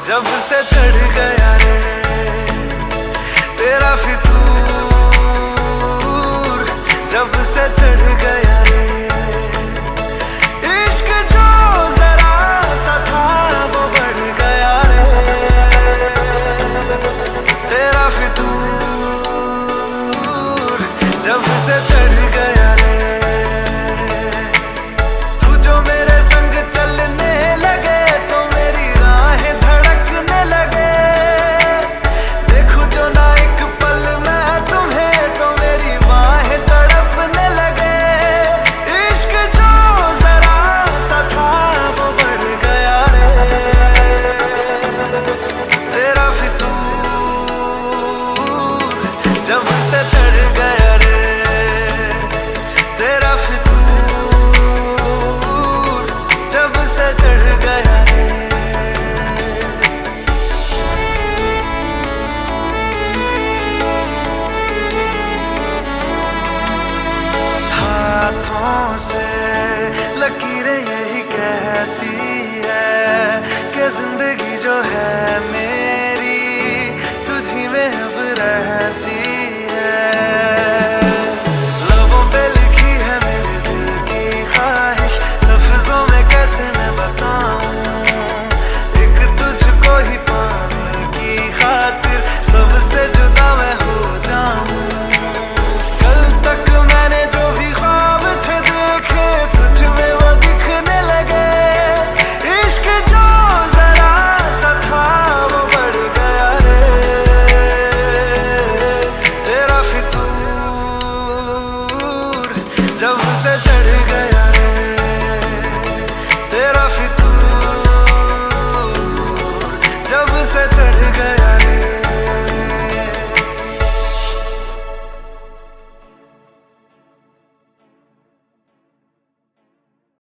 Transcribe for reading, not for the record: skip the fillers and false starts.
जब से चढ़ गया रे तेरा फितूर, जब से चढ़ गया रे इश्क जो जरा सा था वो बढ़ गया रे तेरा फितूर, जब से चढ़ गया रे तू जो मेरे संग चलने लगे तो मेरी राहें धड़कने लगे। देखूं जो ना एक पल मैं तुम्हें तो मेरी बाहें तड़पने लगे। इश्क जो जरा सा था वो बढ़ गया रे तेरा फितूर, जब से चढ़ गया रे तेरा फितूर, जब से चढ़ गया रे। हाथों से लकीरें यही कहती है कि जिंदगी